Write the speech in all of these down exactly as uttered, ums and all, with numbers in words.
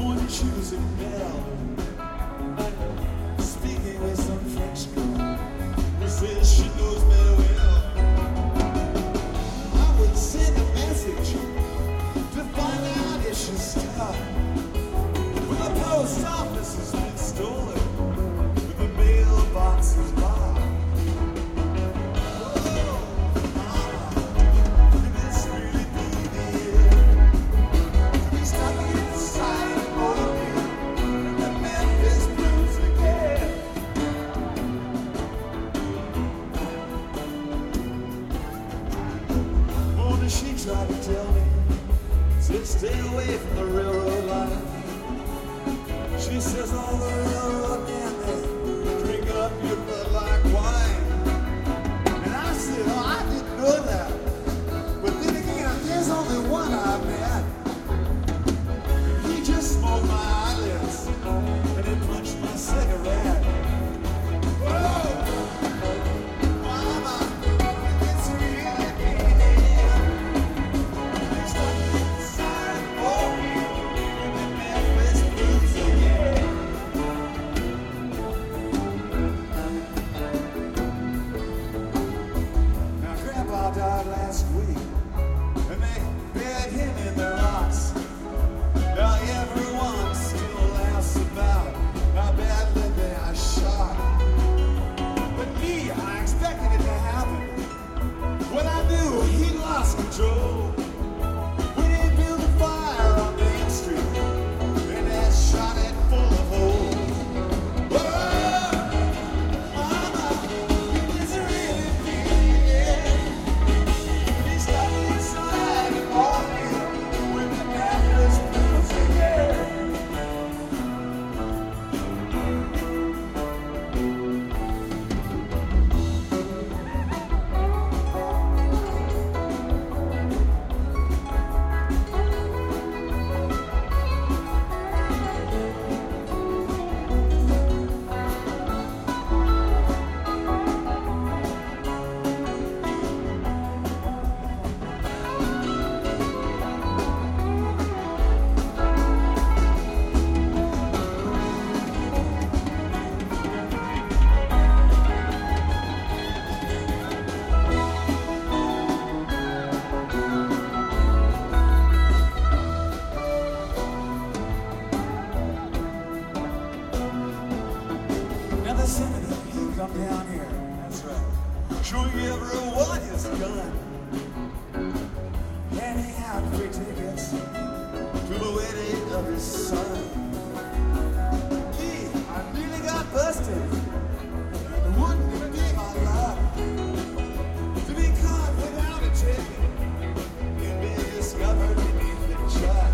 Going to choose a bell. Speaking with some French girl who says she knows me well. I would send a message to find out if she's stuck. When the post office has been stolen, when the mailbox is locked. She tried to tell me to stay away from the railroad line. She says all the railroad men, they drink up your blood like wine. And I said, oh, I didn't know that. But then again, there's only one I met. He just smoked my eyelids and he punched my cigarette. Whoa! Died last week, and they buried him in the rocks. Now everyone still laughs about how badly they are shot. But me, I expected it to happen when I knew he lost control. When he built a fire on Main Street, and that shot it full of holes. He come down here, that's right, showing everyone his gun. Handing out free tickets to the wedding of his son. Me, I nearly got busted. It wouldn't it be my luck to be caught without a ticket and be discovered beneath the truck.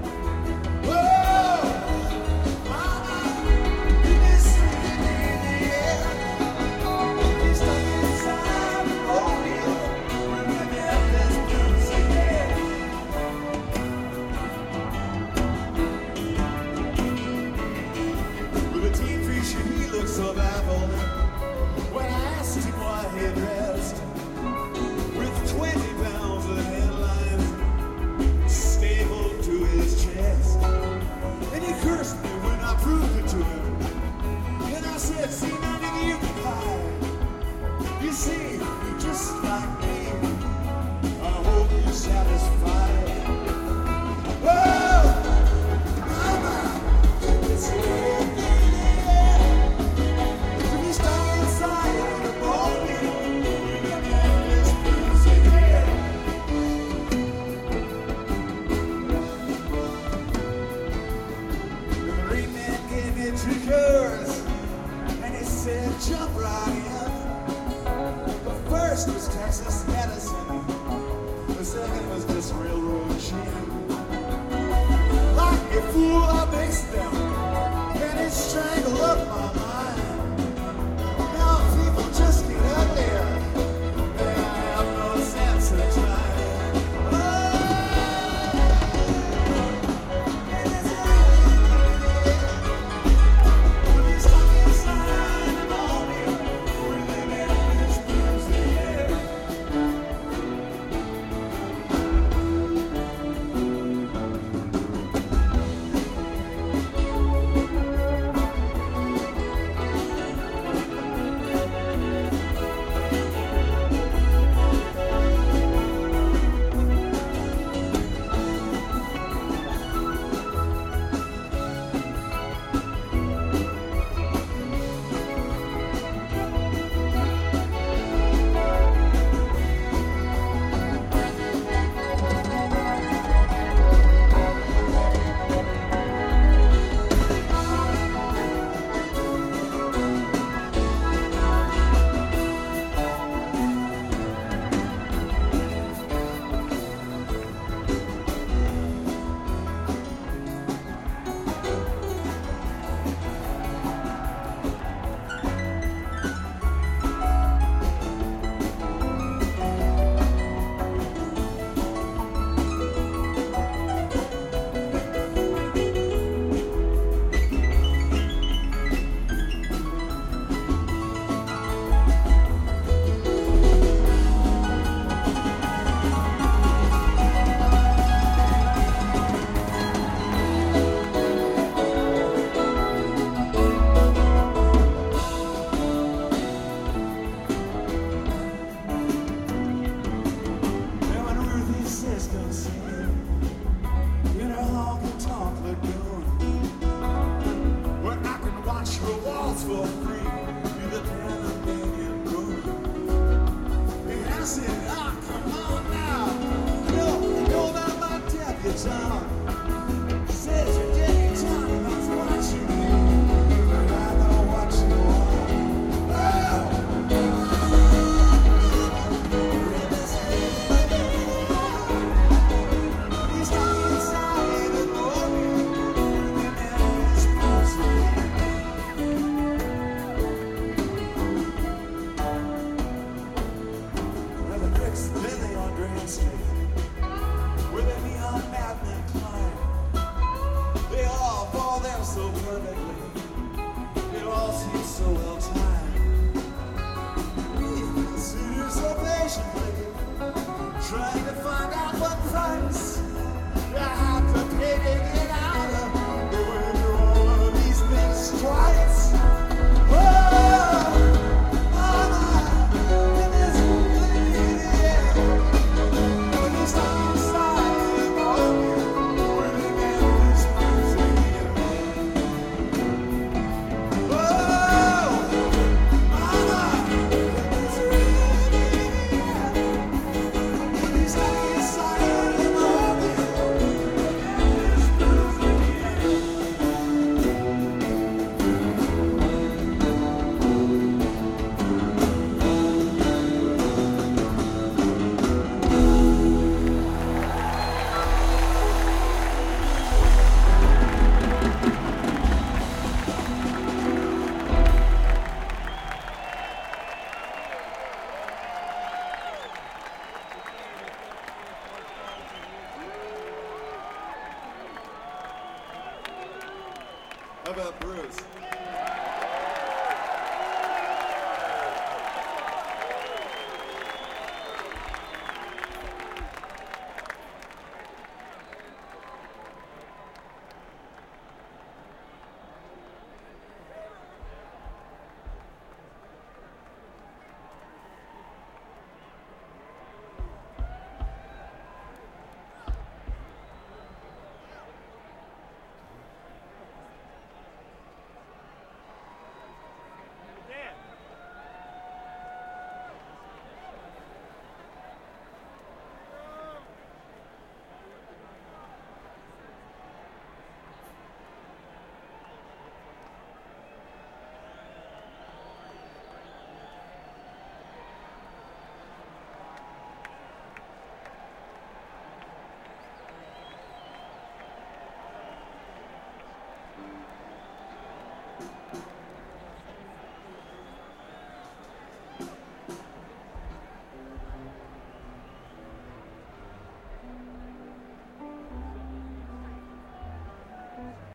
He looked so baffled when I asked him why he dressed with twenty pounds of headlines stapled to his chest. And he cursed me when I proved it to him. And I said, see, nothing you can hide. You see, you're just like me. I hope you're satisfied. Whoa! Mama, it's you. Two yours, and he said, jump right in. The first was Texas Edison, the second was this railroad gin. Like a fool, I mixed them, and it strangled up my mind. Now people just get up there, they have no sense of time. so perfectly. It all seems so well timed. We sit here so patiently, trying to find out what price you have to pay to get out of going through all of these things twice. Oh, oh my goodness, yeah. When you stop inside, oh, when you get this music. Oh, mama, goodness, yeah. When you stop inside, oh, how about Bruce?